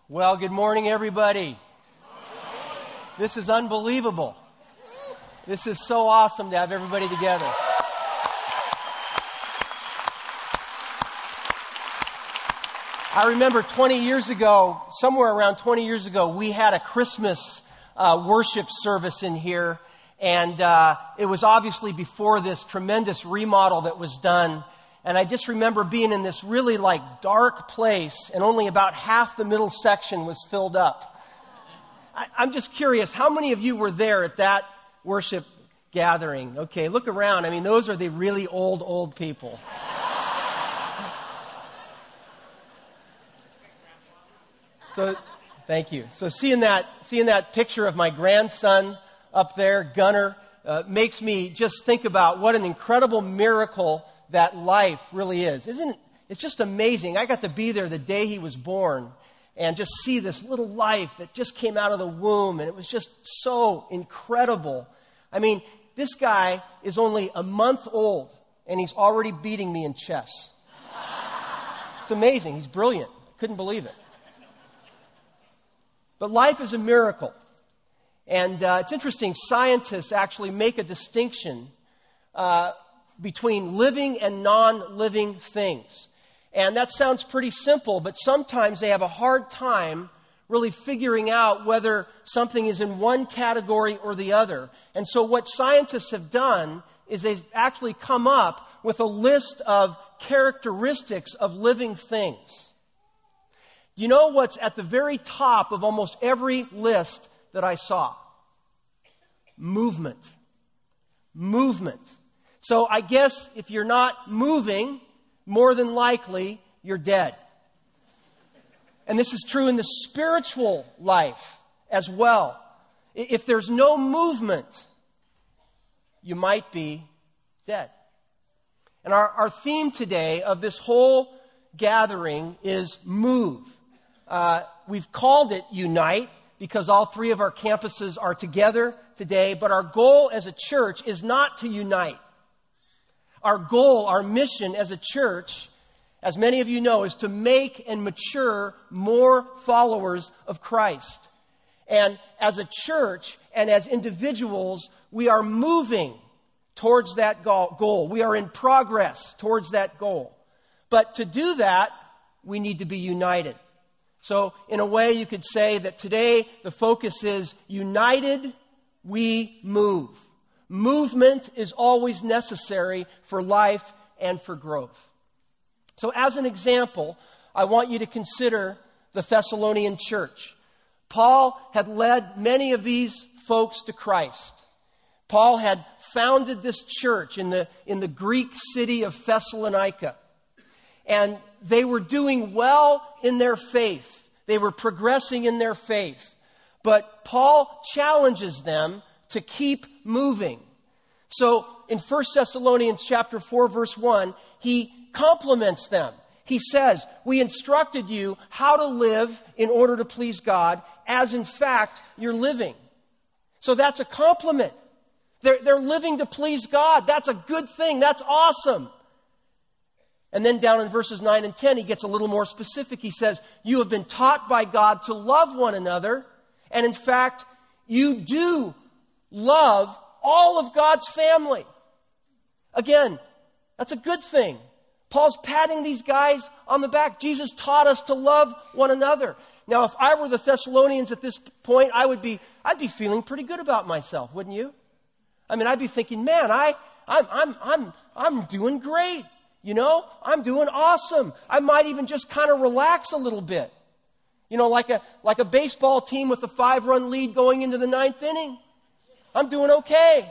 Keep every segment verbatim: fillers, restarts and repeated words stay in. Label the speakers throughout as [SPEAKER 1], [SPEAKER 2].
[SPEAKER 1] Well, good morning, everybody. This is unbelievable. This is so awesome to have everybody together. I remember twenty years ago, somewhere around twenty years ago, we had a Christmas uh, worship service in here. And uh, it was obviously before this tremendous remodel that was done. And I just remember being in this really like dark place, and only about half the middle section was filled up. I, I'm just curious, how many of you were there at that worship gathering? Okay, look around. I mean, those are the really old, old people. So, thank you. So seeing that, seeing that picture of my grandson up there, Gunner, uh, makes me just think about what an incredible miracle that life really is. Isn't it? It's just amazing. I got to be there the day he was born and just see this little life that just came out of the womb, and it was just so incredible. I mean, this guy is only a month old, and he's already beating me in chess. It's amazing. He's brilliant. Couldn't believe it. But life is a miracle. And uh, it's interesting, scientists actually make a distinction uh, between living and non-living things. And that sounds pretty simple, but sometimes they have a hard time really figuring out whether something is in one category or the other. And so what scientists have done is they've actually come up with a list of characteristics of living things. You know what's at the very top of almost every list that I saw? Movement. Movement. So I guess if you're not moving, more than likely you're dead. And this is true in the spiritual life as well. If there's no movement, you might be dead. And our, our theme today of this whole gathering is move. Uh, we've called it Unite because all three of our campuses are together today, but our goal as a church is not to unite. Our goal, our mission as a church, as many of you know, is to make and mature more followers of Christ. And as a church and as individuals, we are moving towards that goal. We are in progress towards that goal. But to do that, we need to be united. So in a way, you could say that today the focus is united, we move. Movement is always necessary for life and for growth. So as an example, I want you to consider the Thessalonian church. Paul had led many of these folks to Christ. Paul had founded this church in the, in the Greek city of Thessalonica. And they were doing well in their faith. They were progressing in their faith. But Paul challenges them to keep moving. So in First Thessalonians chapter four, verse one, he compliments them. He says, we instructed you how to live in order to please God, as in fact you're living. So that's a compliment. They're, they're living to please God. That's a good thing. That's awesome. And then down in verses nine and ten, he gets a little more specific. He says, you have been taught by God to love one another. And in fact, you do love all of God's family. Again, that's a good thing. Paul's patting these guys on the back. Jesus taught us to love one another. Now, if I were the Thessalonians at this point, I would be, I'd be feeling pretty good about myself, wouldn't you? I mean, I'd be thinking, man, I, I'm, I'm, I'm, I'm doing great. You know, I'm doing awesome. I might even just kind of relax a little bit. You know, like a, like a baseball team with a five-run lead going into the ninth inning. I'm doing okay.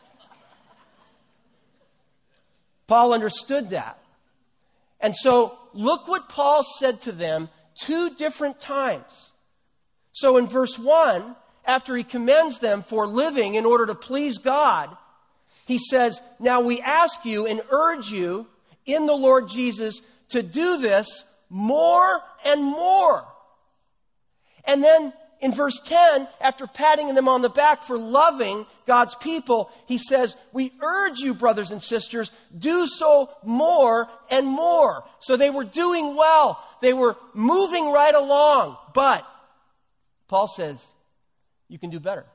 [SPEAKER 1] Paul understood that. And so look what Paul said to them two different times. So in verse one, after he commends them for living in order to please God, he says, now we ask you and urge you in the Lord Jesus to do this more and more. And then in verse ten, after patting them on the back for loving God's people, he says, we urge you, brothers and sisters, do so more and more. So they were doing well. They were moving right along. But Paul says, you can do better.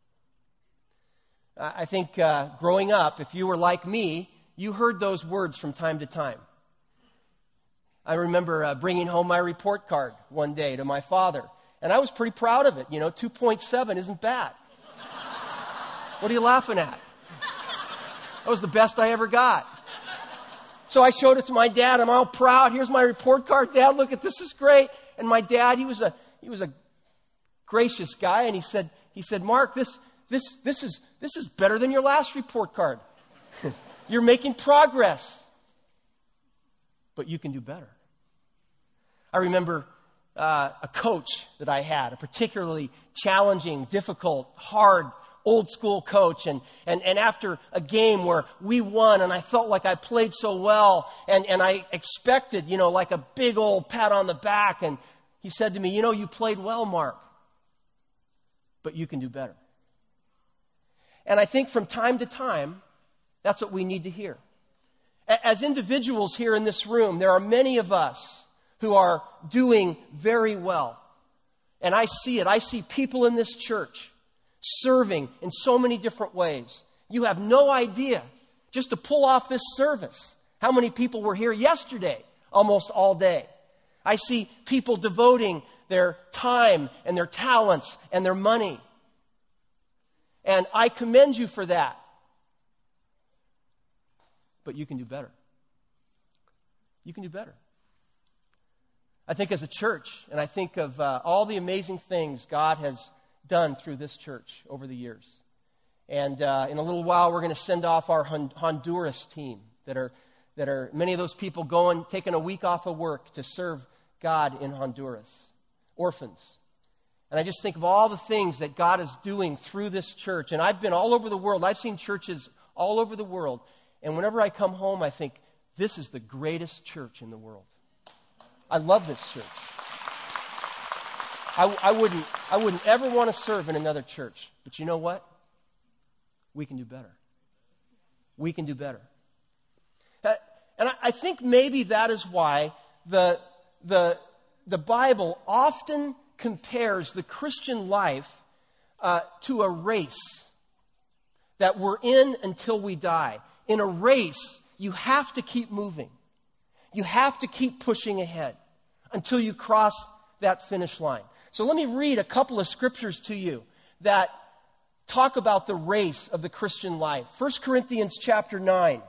[SPEAKER 1] I think uh, growing up, if you were like me, you heard those words from time to time. I remember uh, bringing home my report card one day to my father. And I was pretty proud of it. You know, two point seven isn't bad. What are you laughing at? That was the best I ever got. So I showed it to my dad. I'm all proud. Here's my report card, Dad. Look at this. Is great. And my dad, he was a he was a gracious guy, and he said he said, Mark, this this this is this is better than your last report card. You're making progress, but you can do better. I remember Uh, a coach that I had, a particularly challenging, difficult, hard, old school coach. And, and, and after a game where we won and I felt like I played so well and, and I expected, you know, like a big old pat on the back. And he said to me, you know, you played well, Mark, but you can do better. And I think from time to time, that's what we need to hear. As individuals here in this room, there are many of us who are doing very well. And I see it. I see people in this church serving in so many different ways. You have no idea, just to pull off this service, how many people were here yesterday, almost all day. I see people devoting their time and their talents and their money. And I commend you for that. But you can do better. You can do better. I think as a church, and I think of uh, all the amazing things God has done through this church over the years. And uh, in a little while, we're going to send off our Hon- Honduras team that are, that are many of those people going, taking a week off of work to serve God in Honduras. Orphans. And I just think of all the things that God is doing through this church. And I've been all over the world. I've seen churches all over the world. And whenever I come home, I think, this is the greatest church in the world. I love this church. I, I wouldn't, I wouldn't ever want to serve in another church. But you know what? We can do better. We can do better. Uh, and I, I think maybe that is why the, the, the Bible often compares the Christian life uh, to a race that we're in until we die. In a race, you have to keep moving. You have to keep pushing ahead until you cross that finish line. So let me read a couple of scriptures to you that talk about the race of the Christian life. First Corinthians chapter nine.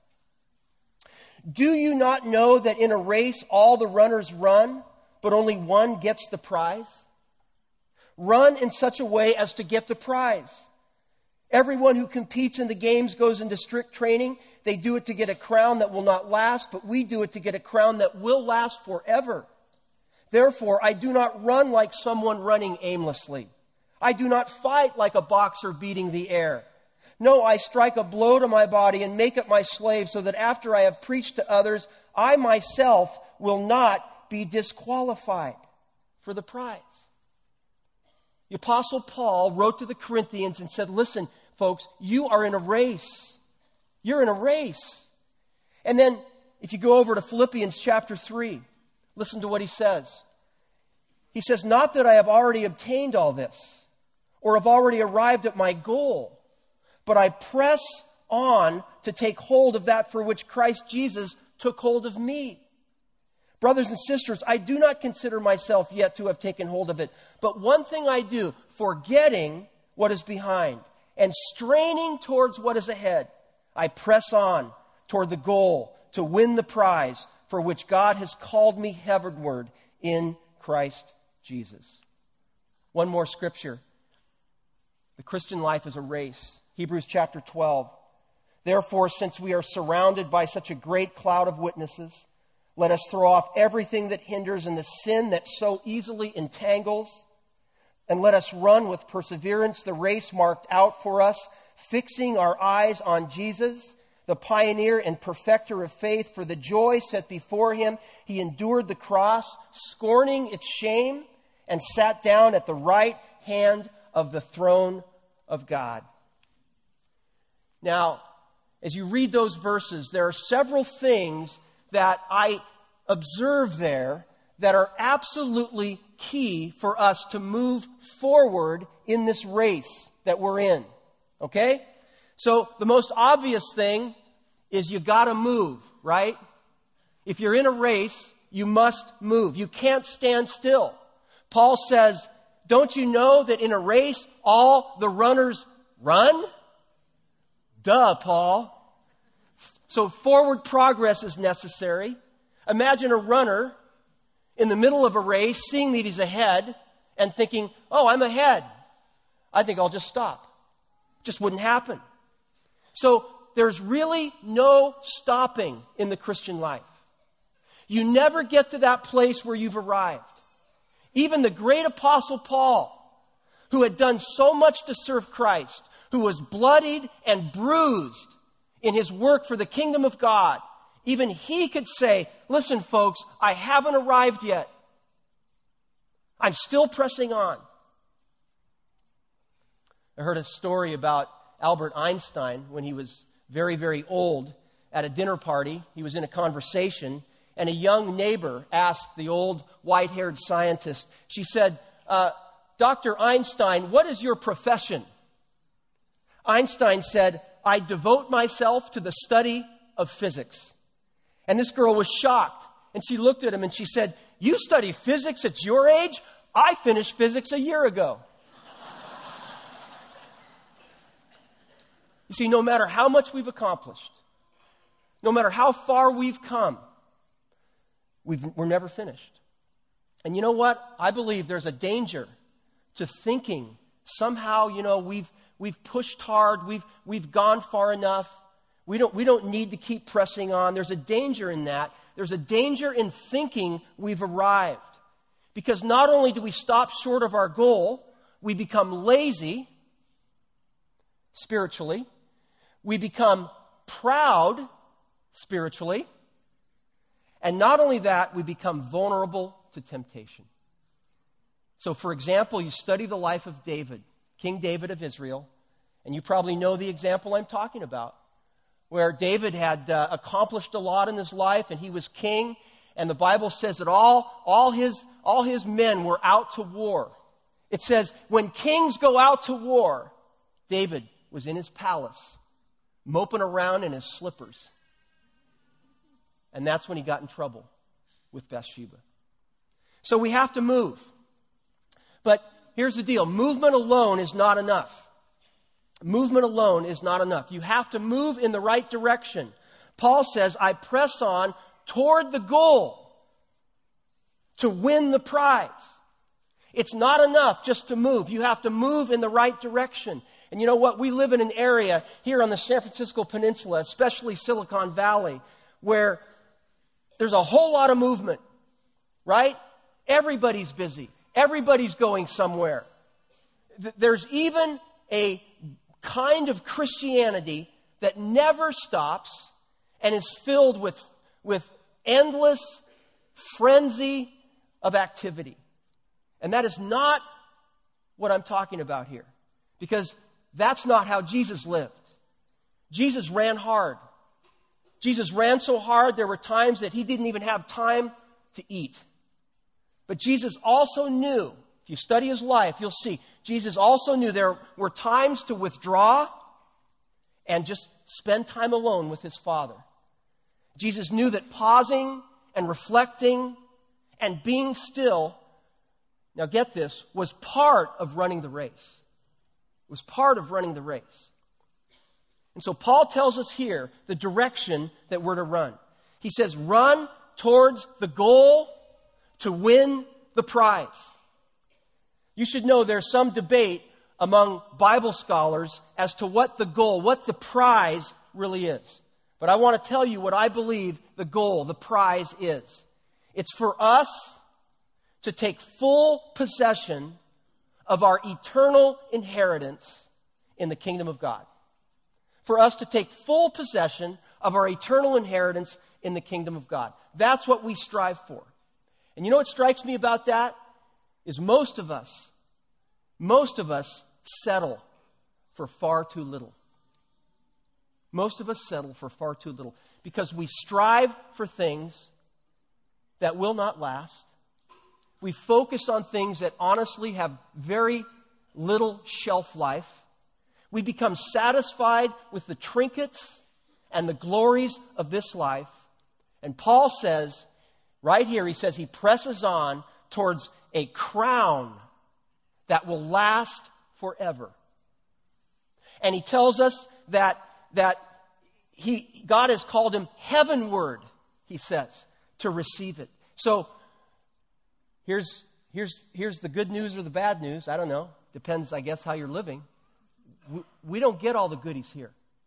[SPEAKER 1] Do you not know that in a race all the runners run, but only one gets the prize? Run in such a way as to get the prize. Everyone who competes in the games goes into strict training. They do it to get a crown that will not last, but we do it to get a crown that will last forever. Therefore, I do not run like someone running aimlessly. I do not fight like a boxer beating the air. No, I strike a blow to my body and make it my slave so that after I have preached to others, I myself will not be disqualified for the prize. The Apostle Paul wrote to the Corinthians and said, listen, folks, you are in a race. You're in a race. And then if you go over to Philippians chapter three, listen to what he says. He says, not that I have already obtained all this or have already arrived at my goal, but I press on to take hold of that for which Christ Jesus took hold of me. Brothers and sisters, I do not consider myself yet to have taken hold of it, but one thing I do, forgetting what is behind and straining towards what is ahead, I press on toward the goal to win the prize for which God has called me heavenward in Christ Jesus. One more scripture. The Christian life is a race. Hebrews chapter twelve. Therefore, since we are surrounded by such a great cloud of witnesses, let us throw off everything that hinders and the sin that so easily entangles, and let us run with perseverance the race marked out for us, fixing our eyes on Jesus, the pioneer and perfecter of faith. For the joy set before him, he endured the cross, scorning its shame, and sat down at the right hand of the throne of God. Now, as you read those verses, there are several things that I observe there that are absolutely key for us to move forward in this race that we're in. Okay? So the most obvious thing is you gotta move, right? If you're in a race, you must move. You can't stand still. Paul says, don't you know that in a race, all the runners run? Duh, Paul. So forward progress is necessary. Imagine a runner in the middle of a race, seeing that he's ahead, and thinking, oh, I'm ahead. I think I'll just stop. Just wouldn't happen. So there's really no stopping in the Christian life. You never get to that place where you've arrived. Even the great apostle Paul, who had done so much to serve Christ, who was bloodied and bruised in his work for the kingdom of God, even he could say, listen, folks, I haven't arrived yet. I'm still pressing on. I heard a story about Albert Einstein when he was very, very old. At a dinner party, he was in a conversation, and a young neighbor asked the old white-haired scientist, she said, uh, Doctor Einstein, what is your profession? Einstein said, I devote myself to the study of physics. And this girl was shocked. And she looked at him and she said, you study physics at your age? I finished physics a year ago. You see, no matter how much we've accomplished, no matter how far we've come, we've, we're never finished. And you know what? I believe there's a danger to thinking somehow, you know, we've we've pushed hard, we've we've gone far enough. We don't we don't need to keep pressing on. There's a danger in that. There's a danger in thinking we've arrived. Because not only do we stop short of our goal, we become lazy spiritually. We become proud spiritually. And not only that, we become vulnerable to temptation. So, for example, you study the life of David, King David of Israel, and you probably know the example I'm talking about, where David had uh, accomplished a lot in his life, and he was king, and the Bible says that all, all, his, all his men were out to war. It says, when kings go out to war, David was in his palace, moping around in his slippers. And that's when he got in trouble with Bathsheba. So we have to move. But here's the deal. Movement alone is not enough. Movement alone is not enough. You have to move in the right direction. Paul says, I press on toward the goal to win the prize. It's not enough just to move. You have to move in the right direction. And you know what? We live in an area here on the San Francisco Peninsula, especially Silicon Valley, where there's a whole lot of movement, right? Everybody's busy. Everybody's going somewhere. There's even a kind of Christianity that never stops and is filled with, with endless frenzy of activity. And that is not what I'm talking about here, because that's not how Jesus lived. Jesus ran hard. Jesus ran so hard there were times that he didn't even have time to eat. But Jesus also knew, if you study his life, you'll see, Jesus also knew there were times to withdraw and just spend time alone with his Father. Jesus knew that pausing and reflecting and being still, now get this, was part of running the race. It was part of running the race. And so Paul tells us here the direction that we're to run. He says, run towards the goal to win the prize. You should know there's some debate among Bible scholars as to what the goal, what the prize really is. But I want to tell you what I believe the goal, the prize is. It's for us to take full possession of our eternal inheritance in the kingdom of God. For us to take full possession of our eternal inheritance in the kingdom of God. That's what we strive for. And you know what strikes me about that? is most of us, most of us settle for far too little. Most of us settle for far too little because we strive for things that will not last. We focus on things that honestly have very little shelf life. We become satisfied with the trinkets and the glories of this life. And Paul says, right here, he says he presses on towards a crown that will last forever. And he tells us that, that he, God has called him heavenward, he says, to receive it. So here's, here's, here's the good news or the bad news. I don't know. Depends, I guess, how you're living. We, we don't get all the goodies here.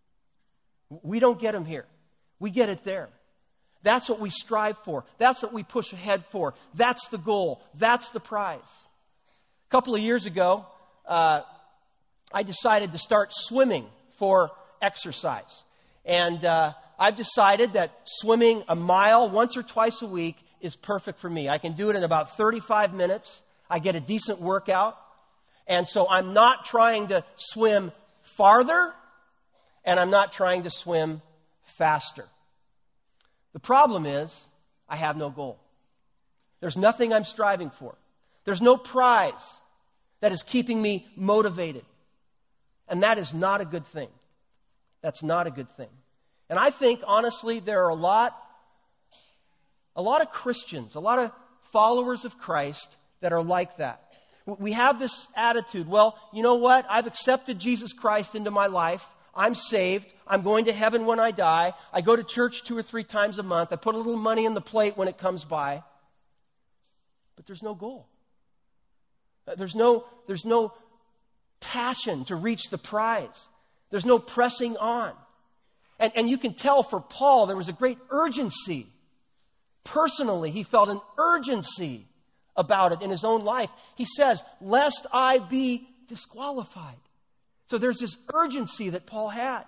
[SPEAKER 1] We don't get them here. We get it there. That's what we strive for. That's what we push ahead for. That's the goal. That's the prize. A couple of years ago, uh, I decided to start swimming for exercise. And uh, I've decided that swimming a mile once or twice a week is perfect for me. I can do it in about thirty-five minutes. I get a decent workout. And so I'm not trying to swim farther, and I'm not trying to swim faster. The problem is, I have no goal. There's nothing I'm striving for. There's no prize that is keeping me motivated. And that is not a good thing. That's not a good thing. And I think, honestly, there are a lot, a lot of Christians, a lot of followers of Christ that are like that. We have this attitude, well, you know what? I've accepted Jesus Christ into my life. I'm saved. I'm going to heaven when I die. I go to church two or three times a month. I put a little money in the plate when it comes by. But there's no goal. There's no, there's no passion to reach the prize. There's no pressing on. And, and you can tell for Paul, there was a great urgency. Personally, he felt an urgency about it in his own life. He says, lest I be disqualified. So there's this urgency that Paul had.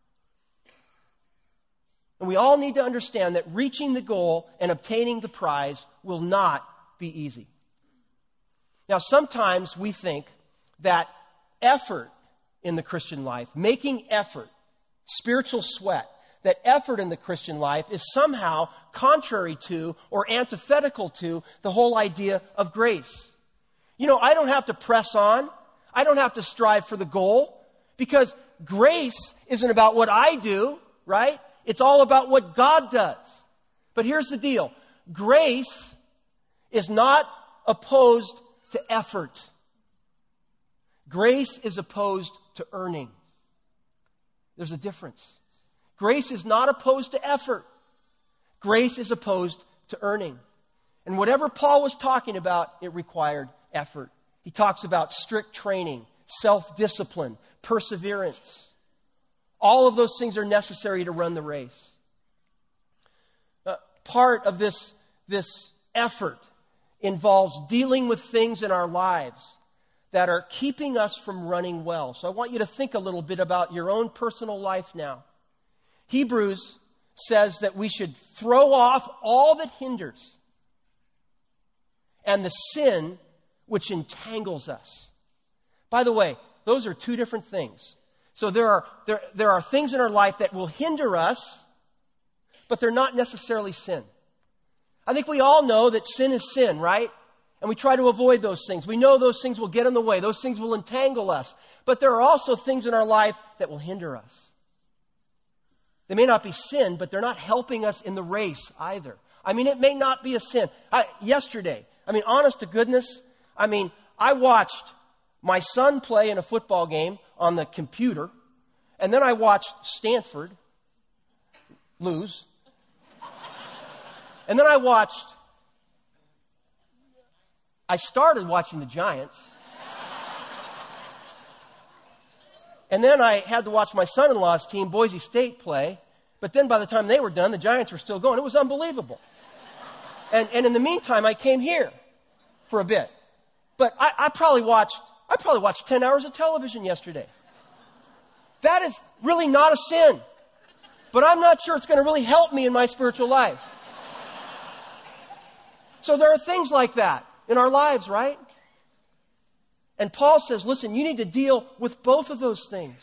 [SPEAKER 1] And we all need to understand that reaching the goal and obtaining the prize will not be easy. Now, sometimes we think that effort in the Christian life, making effort, spiritual sweat, that effort in the Christian life is somehow contrary to or antithetical to the whole idea of grace. You know, I don't have to press on. I don't have to strive for the goal because grace isn't about what I do, right? It's all about what God does. But here's the deal. Grace is not opposed to effort. Grace is opposed to earning. There's a difference. Grace is not opposed to effort. Grace is opposed to earning. And whatever Paul was talking about, it required effort. He talks about strict training, self-discipline, perseverance. All of those things are necessary to run the race. Uh, part of this, this effort involves dealing with things in our lives that are keeping us from running well. So I want you to think a little bit about your own personal life now. Hebrews says that we should throw off all that hinders and the sin which entangles us. By the way, those are two different things. So there are, there, there are things in our life that will hinder us, but they're not necessarily sin. I think we all know that sin is sin, right? And we try to avoid those things. We know those things will get in the way. Those things will entangle us. But there are also things in our life that will hinder us. They may not be sin, but they're not helping us in the race either. I mean, it may not be a sin. I, yesterday, I mean, honest to goodness, I mean, I watched my son play in a football game on the computer, and then I watched Stanford lose. And then I watched, I started watching the Giants. And then I had to watch my son-in-law's team, Boise State, play. But then by the time they were done, the Giants were still going. It was unbelievable. And, and in the meantime, I came here for a bit. But I, I probably watched, I probably watched ten hours of television yesterday. That is really not a sin. But I'm not sure it's going to really help me in my spiritual life. So there are things like that in our lives, right? And Paul says, listen, you need to deal with both of those things.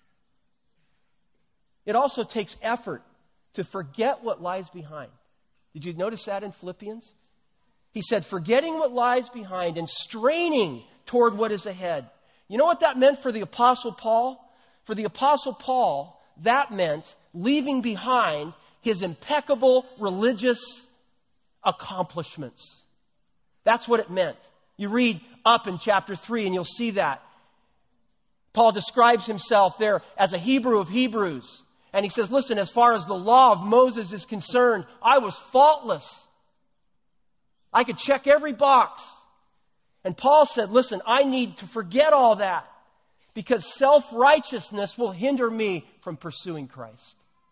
[SPEAKER 1] It also takes effort to forget what lies behind. Did you notice that in Philippians? He said, forgetting what lies behind and straining toward what is ahead. You know what that meant for the Apostle Paul? For the Apostle Paul, that meant leaving behind his impeccable religious accomplishments. That's what it meant. You read up in chapter three and you'll see that. Paul describes himself there as a Hebrew of Hebrews. And he says, listen, as far as the law of Moses is concerned, I was faultless. I could check every box. And Paul said, listen, I need to forget all that because self-righteousness will hinder me from pursuing Christ.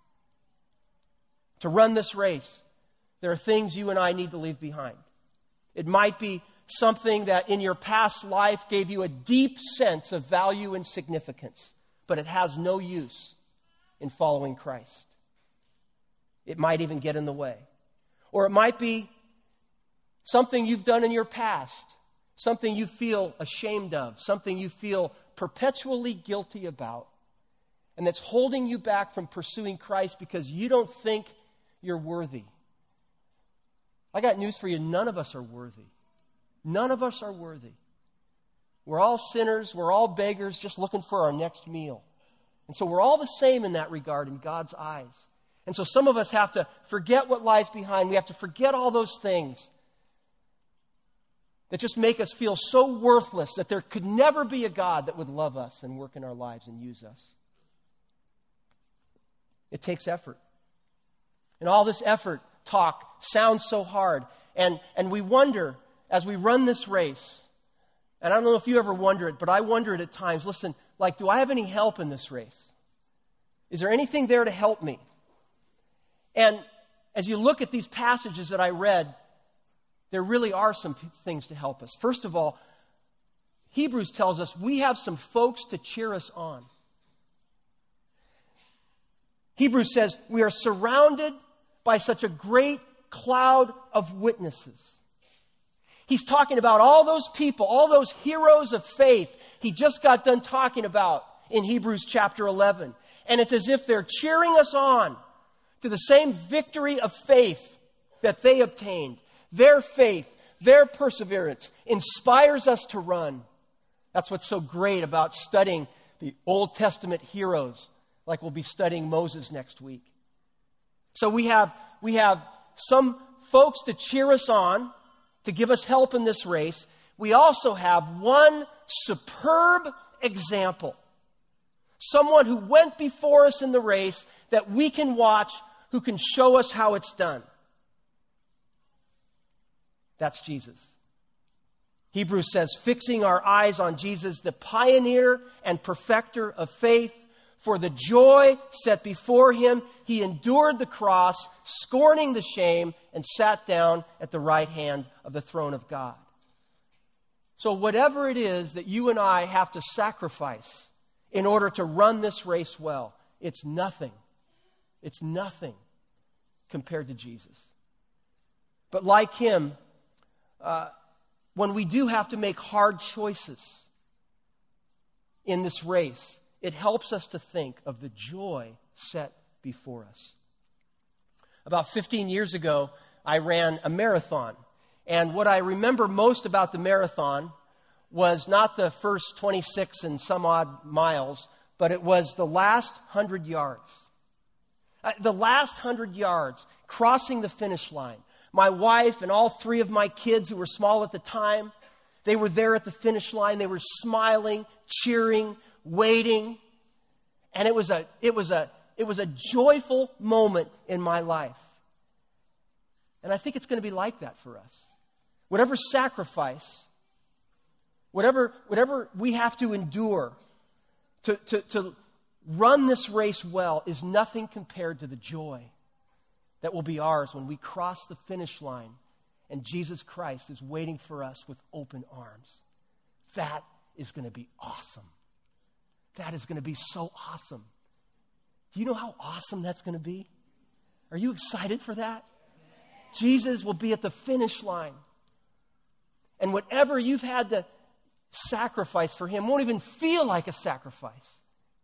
[SPEAKER 1] To run this race, there are things you and I need to leave behind. It might be something that in your past life gave you a deep sense of value and significance, but it has no use in following Christ. It might even get in the way. Or it might be something you've done in your past, something you feel ashamed of, something you feel perpetually guilty about, and that's holding you back from pursuing Christ because you don't think you're worthy. I got news for you. None of us are worthy. None of us are worthy. We're all sinners. We're all beggars just looking for our next meal. And so we're all the same in that regard in God's eyes. And so some of us have to forget what lies behind. We have to forget all those things that just make us feel so worthless that there could never be a God that would love us and work in our lives and use us. It takes effort. And all this effort talk sounds so hard. And, and we wonder as we run this race, and I don't know if you ever wonder it, but I wonder it at times, listen, like, do I have any help in this race? Is there anything there to help me? And as you look at these passages that I read, there really are some p- things to help us. First of all, Hebrews tells us we have some folks to cheer us on. Hebrews says we are surrounded by such a great cloud of witnesses. He's talking about all those people, all those heroes of faith he just got done talking about in Hebrews chapter eleven. And it's as if they're cheering us on to the same victory of faith that they obtained. Their faith, their perseverance inspires us to run. That's what's so great about studying the Old Testament heroes, like we'll be studying Moses next week. So we have, we have some folks to cheer us on, to give us help in this race. We also have one superb example. Someone who went before us in the race that we can watch, who can show us how it's done. That's Jesus. Hebrews says, fixing our eyes on Jesus, the pioneer and perfecter of faith, for the joy set before him, he endured the cross, scorning the shame, and sat down at the right hand of the throne of God. So whatever it is that you and I have to sacrifice in order to run this race well, it's nothing. It's nothing compared to Jesus. But like him, uh, when we do have to make hard choices in this race, it helps us to think of the joy set before us. About fifteen years ago, I ran a marathon. And what I remember most about the marathon was not the first twenty-six and some odd miles, but it was the last hundred yards. Uh, the last hundred yards, crossing the finish line. My wife and all three of my kids who were small at the time, they were there at the finish line. They were smiling, cheering, waiting. And it was a, it was a, it was a joyful moment in my life. And I think it's going to be like that for us. Whatever sacrifice, whatever, whatever we have to endure to, to, to run this race well is nothing compared to the joy that will be ours when we cross the finish line and Jesus Christ is waiting for us with open arms. That is going to be awesome. That is going to be so awesome. Do you know how awesome that's going to be? Are you excited for that? Jesus will be at the finish line. And whatever you've had to sacrifice for Him. Won't even feel like a sacrifice.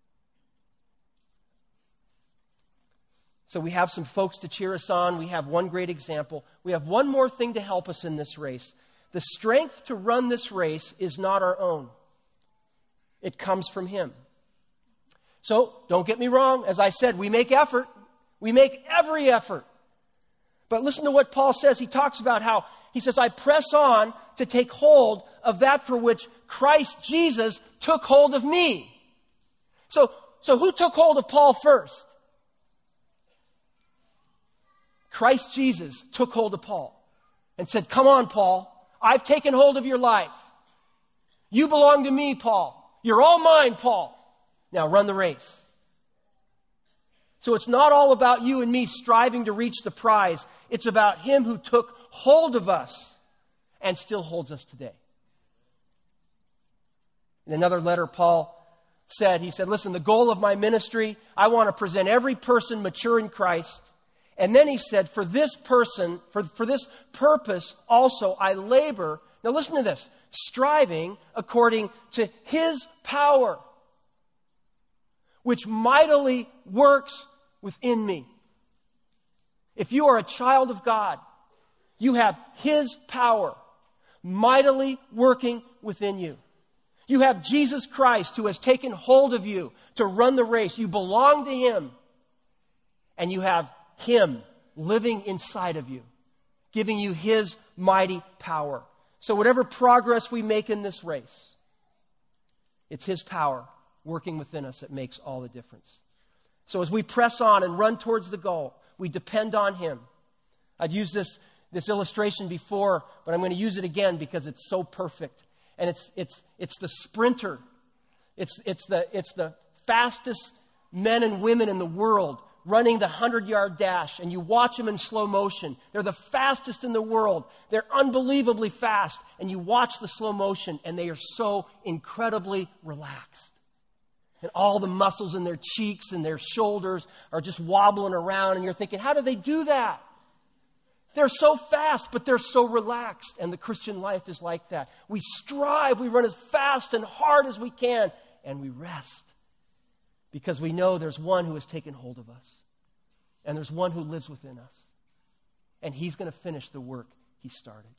[SPEAKER 1] So we have some folks to cheer us on. We have one great example. We have one more thing to help us in this race. The strength to run this race is not our own. It comes from Him. So, don't get me wrong. As I said, we make effort. We make every effort. But listen to what Paul says. He talks about how, he says, I press on to take hold of that for which Christ Jesus took hold of me. So, so who took hold of Paul first? Christ Jesus took hold of Paul and said, come on, Paul. I've taken hold of your life. You belong to me, Paul. You're all mine, Paul. Now run the race. So it's not all about you and me striving to reach the prize. It's about Him who took hold of us and still holds us today. In another letter, Paul said, he said, listen, the goal of my ministry, I want to present every person mature in Christ. And then he said, for this person, for, for this purpose also I labor. Now listen to this. Striving according to His power, which mightily works within me. If you are a child of God, you have His power mightily working within you. You have Jesus Christ who has taken hold of you to run the race. You belong to Him. And you have Him living inside of you, giving you His mighty power. So whatever progress we make in this race, it's His power working within us that makes all the difference. So as we press on and run towards the goal, we depend on Him. I've used this, this illustration before, but I'm going to use it again because it's so perfect. And it's, it's, it's the sprinter. It's, it's, the, it's the fastest men and women in the world running the hundred-yard dash, and you watch them in slow motion. They're the fastest in the world. They're unbelievably fast, and you watch the slow motion, and they are so incredibly relaxed. And all the muscles in their cheeks and their shoulders are just wobbling around, and you're thinking, how do they do that? They're so fast, but they're so relaxed, and the Christian life is like that. We strive, we run as fast and hard as we can, and we rest. Because we know there's one who has taken hold of us. And there's one who lives within us. And He's going to finish the work He started.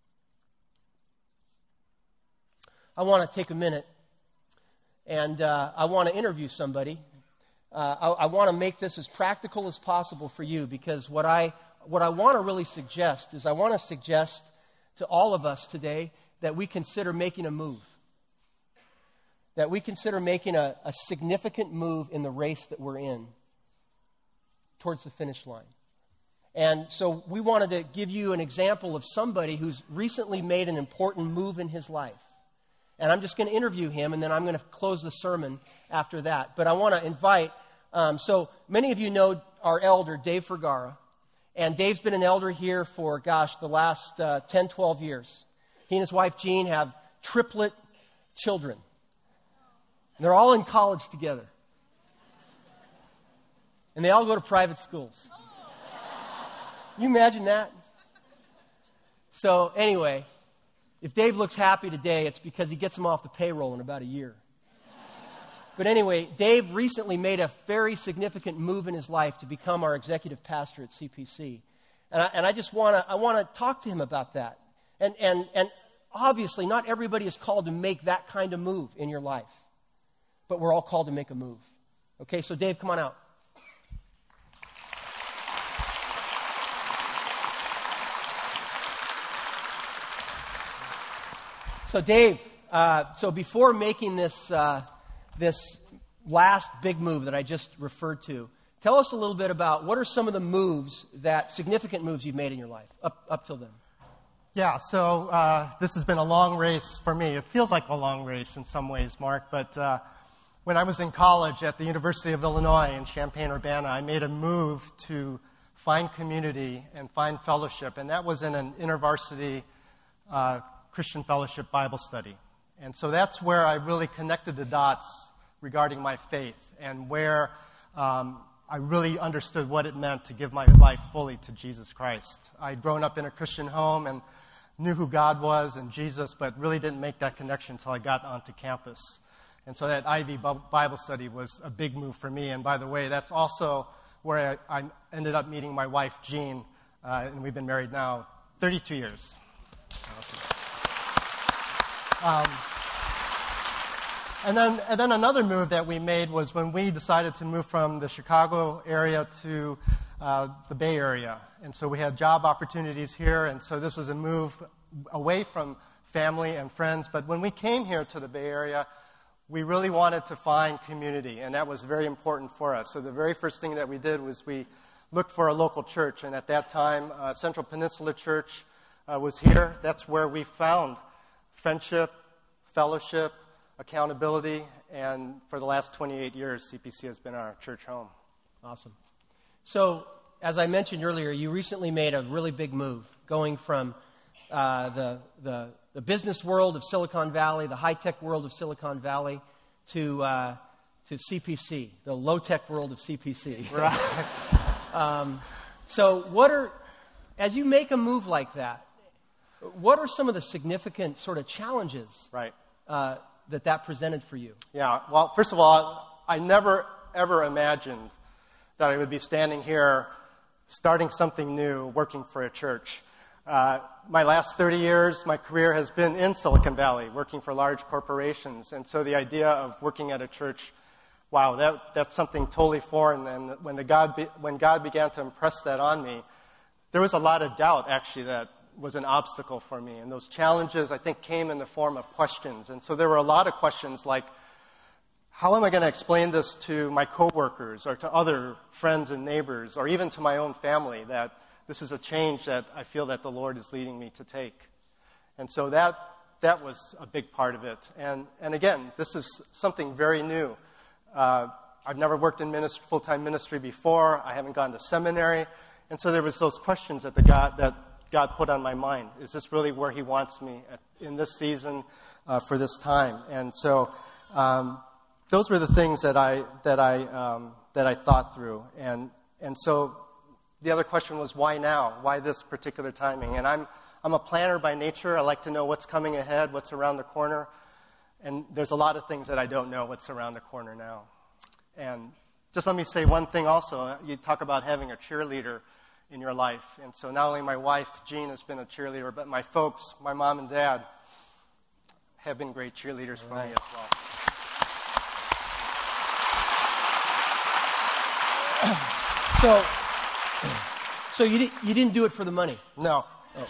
[SPEAKER 1] I want to take a minute and uh, I want to interview somebody. Uh, I, I want to make this as practical as possible for you, because what I, what I want to really suggest is I want to suggest to all of us today that we consider making a move. That we consider making a, a significant move in the race that we're in towards the finish line. And so we wanted to give you an example of somebody who's recently made an important move in his life. And I'm just going to interview him, and then I'm going to close the sermon after that. But I want to invite, um, so many of you know our elder, Dave Fergara. And Dave's been an elder here for, gosh, the last uh, ten, twelve years. He and his wife, Jean, have triplet children. And they're all in college together. And they all go to private schools. Can you imagine that? So anyway, if Dave looks happy today, it's because he gets them off the payroll in about a year. But anyway, Dave recently made a very significant move in his life to become our executive pastor at C P C. And I, and I just want to I want to talk to him about that. And, and, and obviously, not everybody is called to make that kind of move in your life. But we're all called to make a move. Okay, so Dave, come on out. So Dave, uh, so before making this uh, this last big move that I just referred to, tell us a little bit about what are some of the moves, that significant moves you've made in your life up up till then.
[SPEAKER 2] Yeah, so uh, this has been a long race for me. It feels like a long race in some ways, Mark, but uh, when I was in college at the University of Illinois in Champaign-Urbana, I made a move to find community and find fellowship, and that was in an intervarsity uh, Christian fellowship Bible study. And so that's where I really connected the dots regarding my faith, and where um, I really understood what it meant to give my life fully to Jesus Christ. I'd grown up in a Christian home, and knew who God was and Jesus, but really didn't make that connection until I got onto campus. And so that Ivy Bible study was a big move for me. And by the way, that's also where I, I ended up meeting my wife, Jean, uh, and we've been married now thirty-two years. Um, and then, and then another move that we made was when we decided to move from the Chicago area to uh, the Bay Area. And so we had job opportunities here, and so this was a move away from family and friends. But when we came here to the Bay Area, we really wanted to find community, and that was very important for us. So the very first thing that we did was we looked for a local church, and at that time, uh, Central Peninsula Church uh, was here. That's where we found friendship, fellowship, accountability, and for the last twenty-eight years, C P C has been our church home.
[SPEAKER 1] Awesome. So, as I mentioned earlier, you recently made a really big move, going from uh, the, the the business world of Silicon Valley, the high-tech world of Silicon Valley, to uh, to C P C, the low-tech world of C P C.
[SPEAKER 2] Right.
[SPEAKER 1] um, so, what are as you make a move like that, what are some of the significant sort of challenges?
[SPEAKER 2] Right.
[SPEAKER 1] Uh, that that presented for you?
[SPEAKER 2] Yeah, well, first of all, I never, ever imagined that I would be standing here starting something new, working for a church. Uh, my last thirty years, my career has been in Silicon Valley, working for large corporations. And so the idea of working at a church, wow, that, that's something totally foreign. And when, the God be, when God began to impress that on me, there was a lot of doubt, actually, that was an obstacle for me. And those challenges, I think, came in the form of questions. And so there were a lot of questions like, how am I going to explain this to my coworkers or to other friends and neighbors or even to my own family that this is a change that I feel that the Lord is leading me to take? And so that that was a big part of it. And, and again, this is something very new. Uh, I've never worked in ministry, full-time ministry before. I haven't gone to seminary. And so there was those questions that the God that God put on my mind. Is this really where He wants me at, in this season uh, for this time? And so um, those were the things that I that I um, that I thought through. And and so the other question was, why now? Why this particular timing? And I'm I'm a planner by nature. I like to know what's coming ahead, what's around the corner. And there's a lot of things that I don't know what's around the corner now. And just let me say one thing also. You talk about having a cheerleader in your life. And so not only my wife, Jean, has been a cheerleader, but my folks, my mom and dad, have been great cheerleaders for me as well.
[SPEAKER 1] So, so you, di- you didn't do it for the money?
[SPEAKER 2] No.
[SPEAKER 1] Oh.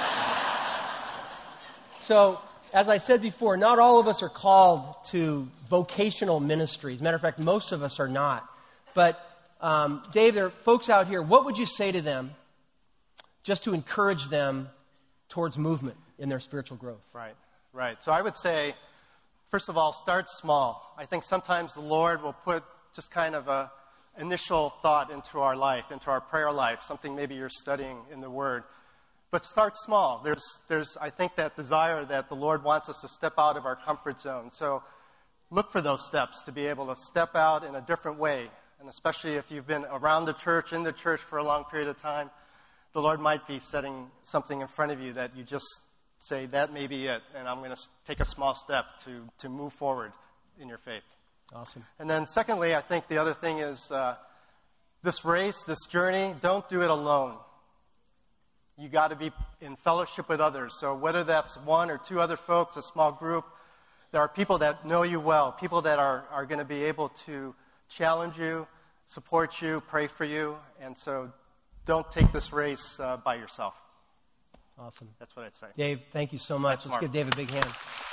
[SPEAKER 1] So, as I said before, not all of us are called to vocational ministries. Matter of fact, most of us are not. But Um, Dave, there are folks out here, what would you say to them just to encourage them towards movement in their spiritual growth?
[SPEAKER 2] Right, right. So I would say, first of all, start small. I think sometimes the Lord will put just kind of a initial thought into our life, into our prayer life, something maybe you're studying in the Word. But start small. There's, there's, I think, that desire that the Lord wants us to step out of our comfort zone. So look for those steps to be able to step out in a different way. And especially if you've been around the church, in the church for a long period of time, the Lord might be setting something in front of you that you just say, that may be it, and I'm going to take a small step to, to move forward in your faith.
[SPEAKER 1] Awesome.
[SPEAKER 2] And then secondly, I think the other thing is uh, this race, this journey, don't do it alone. You got to be in fellowship with others. So whether that's one or two other folks, a small group, there are people that know you well, people that are, are going to be able to challenge you, support you, pray for you, and so don't take this race uh, by yourself.
[SPEAKER 1] Awesome.
[SPEAKER 2] That's what I'd say.
[SPEAKER 1] Dave, thank you so much.
[SPEAKER 2] Thanks,
[SPEAKER 1] Let's
[SPEAKER 2] Mark.
[SPEAKER 1] give Dave a big hand.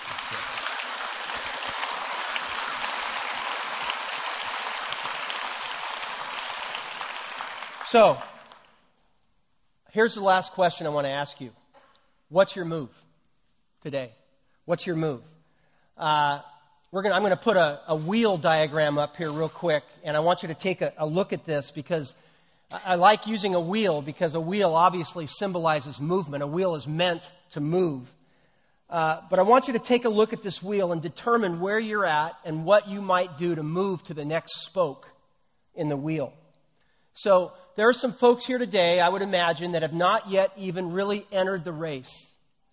[SPEAKER 1] So, here's the last question I want to ask you. What's your move today? What's your move? Uh, We're gonna, I'm going to put a, a wheel diagram up here real quick, and I want you to take a, a look at this because I, I like using a wheel because a wheel obviously symbolizes movement. A wheel is meant to move. Uh, but I want you to take a look at this wheel and determine where you're at and what you might do to move to the next spoke in the wheel. So there are some folks here today, I would imagine, that have not yet even really entered the race.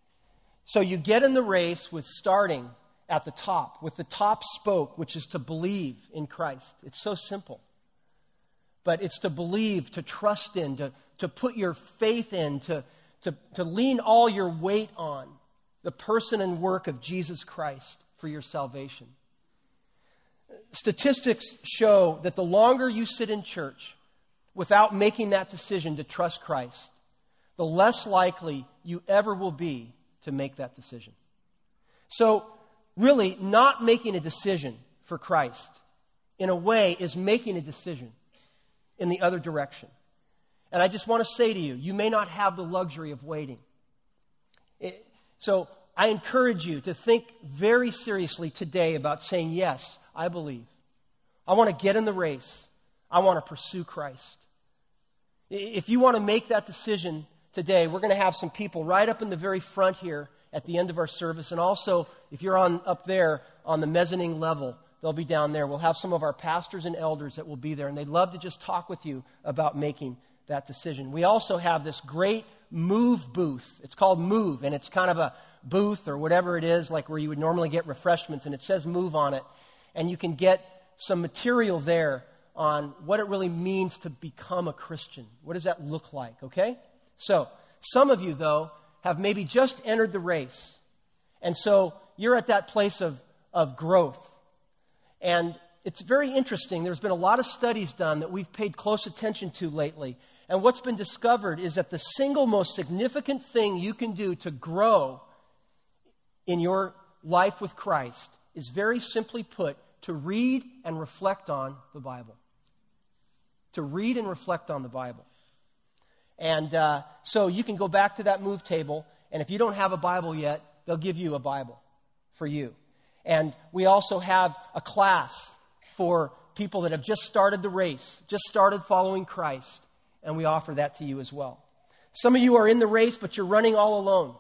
[SPEAKER 1] So you get in the race with starting at the top, with the top spoke, which is to believe in Christ. It's so simple. But it's to believe, to trust in, to, to put your faith in, to, to, to lean all your weight on the person and work of Jesus Christ for your salvation. Statistics show that the longer you sit in church without making that decision to trust Christ, the less likely you ever will be to make that decision. So, really, not making a decision for Christ, in a way, is making a decision in the other direction. And I just want to say to you, you may not have the luxury of waiting. It, so, I encourage you to think very seriously today about saying, yes, I believe. I want to get in the race. I want to pursue Christ. If you want to make that decision today, we're going to have some people right up in the very front here at the end of our service. And also, if you're on up there on the mezzanine level, they'll be down there. We'll have some of our pastors and elders that will be there. And they'd love to just talk with you about making that decision. We also have this great Move booth. It's called Move. And it's kind of a booth or whatever it is, like where you would normally get refreshments. And it says Move on it. And you can get some material there on what it really means to become a Christian. What does that look like, okay? So, some of you, though, have maybe just entered the race. And so, you're at that place of, of growth. And it's very interesting. There's been a lot of studies done that we've paid close attention to lately. And what's been discovered is that the single most significant thing you can do to grow in your life with Christ is very simply put, to read and reflect on the Bible. To read and reflect on the Bible. And uh, so you can go back to that Move table, and if you don't have a Bible yet, they'll give you a Bible for you. And we also have a class for people that have just started the race, just started following Christ, and we offer that to you as well. Some of you are in the race, but you're running all alone.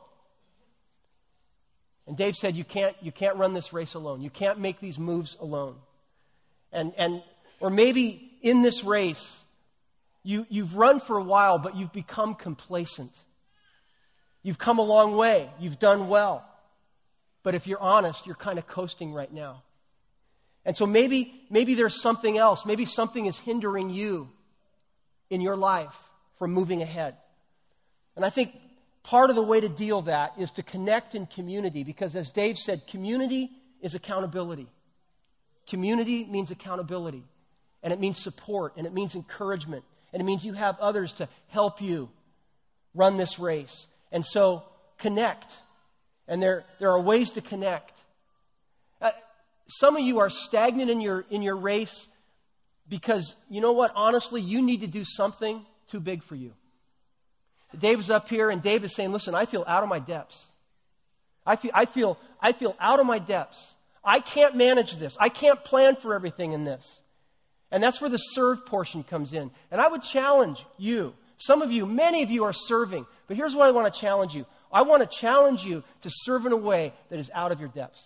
[SPEAKER 1] And Dave said, you can't, you can't run this race alone. You can't make these moves alone. And, and, or maybe in this race, you, you've run for a while, but you've become complacent. You've come a long way. You've done well. But if you're honest, you're kind of coasting right now. And so maybe, maybe there's something else. Maybe something is hindering you in your life from moving ahead. And I think part of the way to deal with that is to connect in community, because as Dave said, community is accountability. Community means accountability, and it means support, and it means encouragement, and it means you have others to help you run this race. And so connect, and there, there are ways to connect. Uh, some of you are stagnant in your, in your race because, you know what, honestly, you need to do something too big for you. Dave is up here, and Dave is saying, listen, I feel out of my depths. I feel, I feel, I feel out of my depths. I can't manage this. I can't plan for everything in this. And that's where the serve portion comes in. And I would challenge you. Some of you, many of you are serving. But here's what I want to challenge you. I want to challenge you to serve in a way that is out of your depths.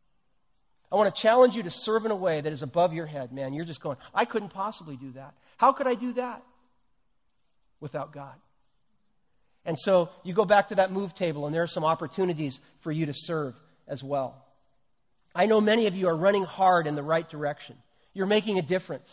[SPEAKER 1] I want to challenge you to serve in a way that is above your head. Man, you're just going, I couldn't possibly do that. How could I do that without God? And so you go back to that Move table, and there are some opportunities for you to serve as well. I know many of you are running hard in the right direction. You're making a difference.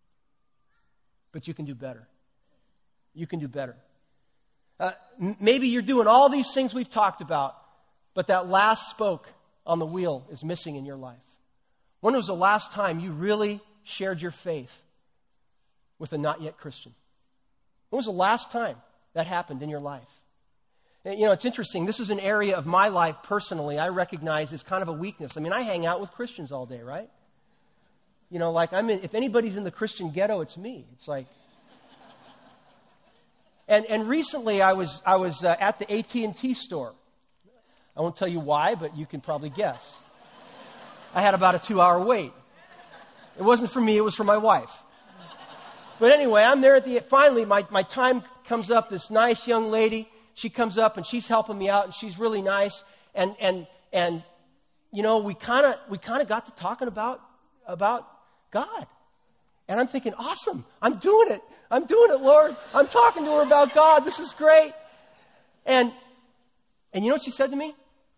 [SPEAKER 1] But you can do better. You can do better. Uh, m- maybe you're doing all these things we've talked about, but that last spoke on the wheel is missing in your life. When was the last time you really shared your faith with a not yet Christian? When was the last time that happened in your life? And, you know, it's interesting. This is an area of my life personally I recognize as kind of a weakness. I mean, I hang out with Christians all day, right? You know, like I'm in, if anybody's in the Christian ghetto, it's me. It's like, and and recently I was I was uh, at the A T and T store. I won't tell you why, but you can probably guess. I had about a two-hour wait. It wasn't for me; it was for my wife. But anyway, I'm there at the finally my my time comes up. This nice young lady, she comes up and she's helping me out, and she's really nice. And and and you know, we kind of we kind of got to talking about about God. And I'm thinking, awesome, I'm doing it. I'm doing it, Lord. I'm talking to her about God. This is great. And and you know what she said to me?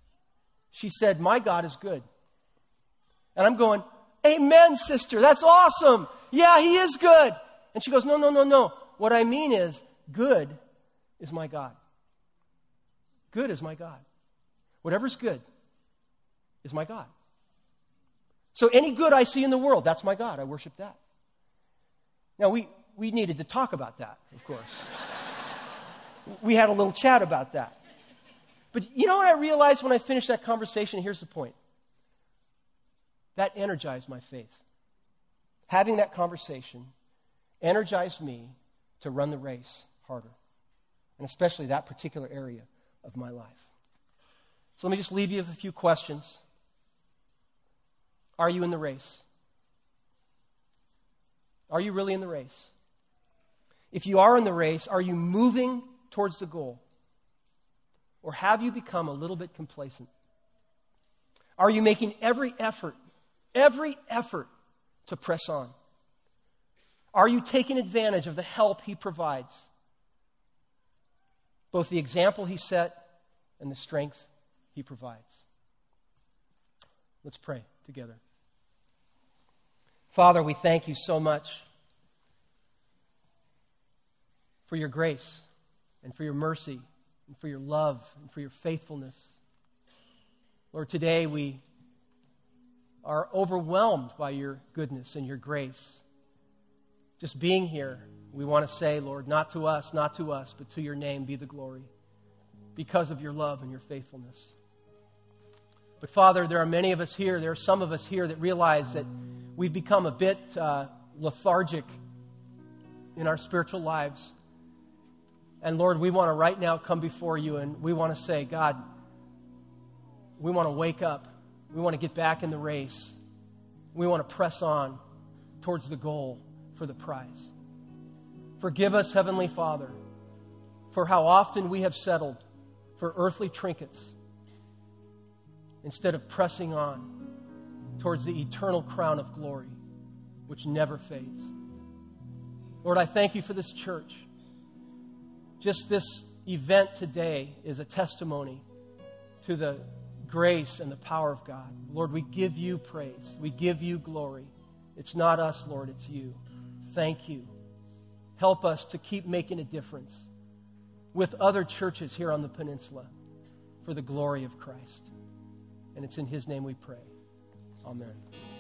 [SPEAKER 1] she said, my God is good. And I'm going, amen, sister. That's awesome. Yeah, he is good. And she goes, no, no, no, no. What I mean is, good is my God. Good is my God. Whatever's good is my God. So any good I see in the world, that's my God. I worship that. Now, we, we needed to talk about that, of course. We had a little chat about that. But you know what I realized when I finished that conversation? Here's the point. That energized my faith. Having that conversation energized me to run the race harder. And especially that particular area of my life. So let me just leave you with a few questions. Are you in the race? Are you really in the race? If you are in the race, are you moving towards the goal? Or have you become a little bit complacent? Are you making every effort, every effort to press on? Are you taking advantage of the help he provides? Both the example he set and the strength he provides. Let's pray together. Father, we thank you so much for your grace and for your mercy and for your love and for your faithfulness. Lord, today we are overwhelmed by your goodness and your grace. Just being here, we want to say, Lord, not to us, not to us, but to your name be the glory because of your love and your faithfulness. But Father, there are many of us here, there are some of us here that realize that we've become a bit uh, lethargic in our spiritual lives. And Lord, we want to right now come before you and we want to say, God, we want to wake up. We want to get back in the race. We want to press on towards the goal for the prize. Forgive us, Heavenly Father, for how often we have settled for earthly trinkets instead of pressing on towards the eternal crown of glory, which never fades. Lord, I thank you for this church. Just this event today is a testimony to the grace and the power of God. Lord, we give you praise. We give you glory. It's not us, Lord, it's you. Thank you. Help us to keep making a difference with other churches here on the peninsula for the glory of Christ. And it's in his name we pray. Amen.